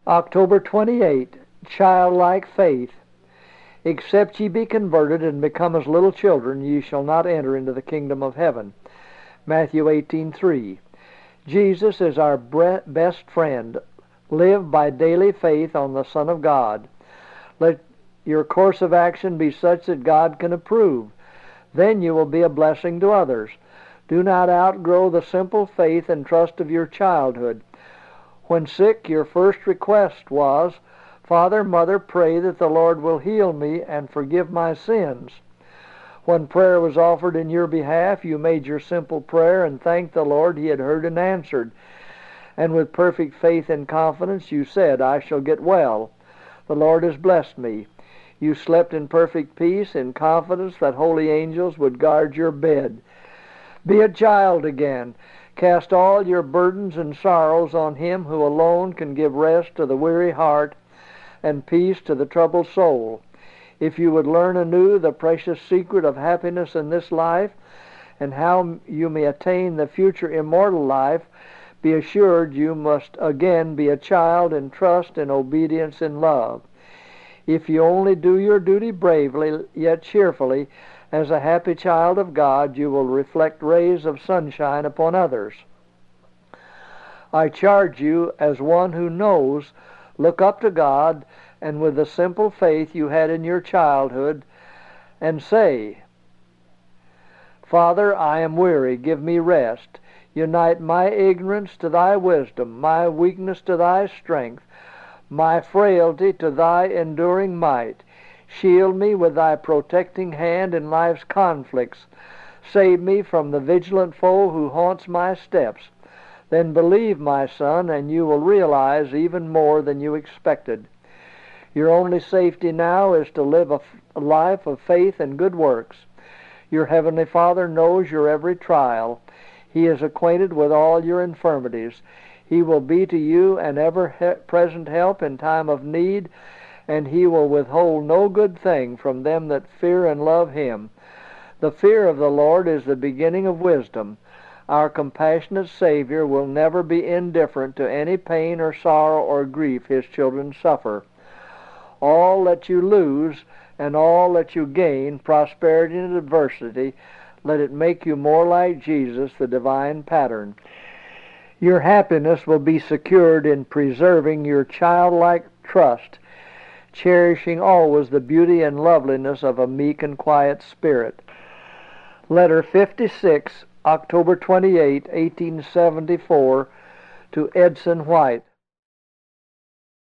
October 28. Childlike faith. Except ye be converted and become as little children, ye shall not enter into the kingdom of heaven. Matthew 18:3. Jesus is our best friend. Live by daily faith on the Son of God. Let your course of action be such that God can approve. Then you will be a blessing to others. Do not outgrow the simple faith and trust of your childhood. When sick, your first request was, "Father, Mother, pray that the Lord will heal me and forgive my sins." When prayer was offered in your behalf, you made your simple prayer and thanked the Lord He had heard and answered. And with perfect faith and confidence, you said, "I shall get well. The Lord has blessed me." You slept in perfect peace, in confidence that holy angels would guard your bed. Be a child again. Cast all your burdens and sorrows on Him who alone can give rest to the weary heart and peace to the troubled soul. If you would learn anew the precious secret of happiness in this life and how you may attain the future immortal life, be assured you must again be a child in trust and obedience and love. If you only do your duty bravely, yet cheerfully, as a happy child of God, you will reflect rays of sunshine upon others. I charge you, as one who knows, look up to God, and with the simple faith you had in your childhood, and say, "Father, I am weary, give me rest. Unite my ignorance to thy wisdom, my weakness to thy strength, my frailty to thy enduring might. Shield me with thy protecting hand in life's conflicts. Save me from the vigilant foe who haunts my steps. Then believe, my son, and you will realize even more than you expected. Your only safety now is to live a life of faith and good works. Your Heavenly Father knows your every trial. He is acquainted with all your infirmities. He will be to you an ever-present help in time of need, and He will withhold no good thing from them that fear and love Him. The fear of the Lord is the beginning of wisdom. Our compassionate Savior will never be indifferent to any pain or sorrow or grief His children suffer. All that you lose and all that you gain, prosperity and adversity, let it make you more like Jesus, the divine pattern. Your happiness will be secured in preserving your childlike trust, cherishing always the beauty and loveliness of a meek and quiet spirit. Letter 56, October 28, 1874, to Edson White.